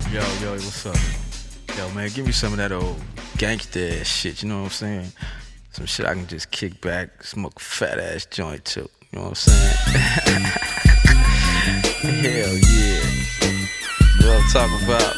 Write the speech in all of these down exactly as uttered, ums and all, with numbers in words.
Yo, yo, what's up? Yo, man, give me some of that old gangsta ass shit, you know what I'm saying? Some shit I can just kick back, smoke a fat ass joint too, you know what I'm saying? Hell yeah. You know what I'm talking about?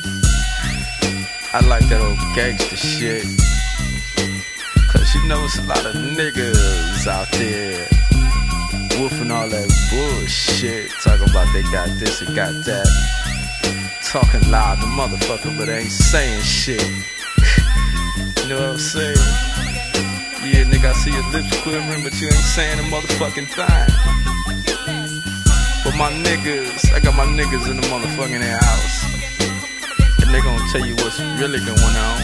I like that old gangsta shit. Cause you know it's a lot of niggas out there woofing all that bullshit, talking about they got this and got that. Talking loud, the motherfucker, but ain't saying shit. You know what I'm saying? Yeah, nigga, I see your lips quivering, but you ain't saying a motherfucking thing. But my niggas, I got my niggas in the motherfucking house, and they gonna tell you what's really going on.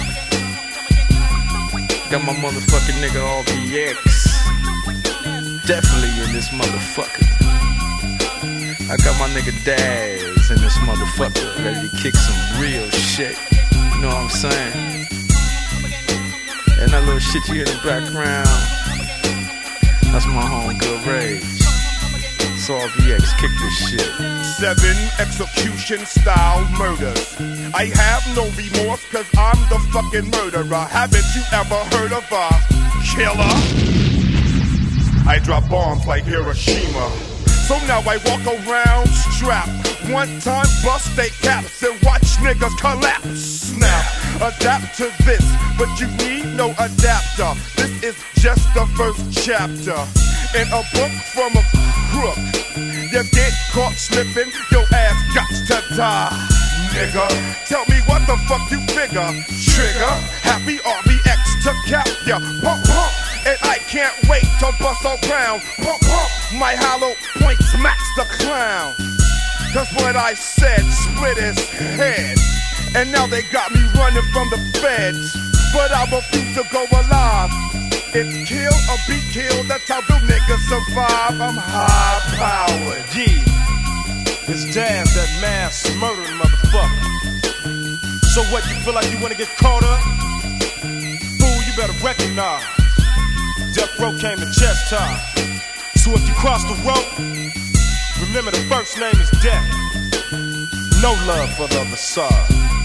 Got my motherfucking nigga R V X, definitely in this motherfucker. I got my nigga Daz in this motherfucker, ready to kick some real shit. You know what I'm saying? And that little shit you hear in the background, that's my homegirl Rage. So R V X, kick this shit. Seven execution style murders. I have no remorse cause I'm the fucking murderer. Haven't you ever heard of a killer? I drop bombs like Hiroshima. So now I walk around strapped. One time bust they caps and watch niggas collapse. Snap, adapt to this, but you need no adapter. This is just the first chapter in a book from a crook. You get caught slipping, your ass gots to die. Nigga, tell me what the fuck you figure. Trigger, happy R V X to cap ya. Pump, pump. And I can't wait to bust around. Pump, pump, my hollow point smacks the clown. Cause what I said split his head. And now they got me running from the feds. But I refuse to go alive. It's kill or be killed, that's how the niggas survive. I'm high powered. Yeah, it's Daz, that mass murdering motherfucker. So what, you feel like you wanna get caught up? Fool, you better recognize Death Row came to chest time. So if you cross the road, remember the first name is Death. No love for the other side.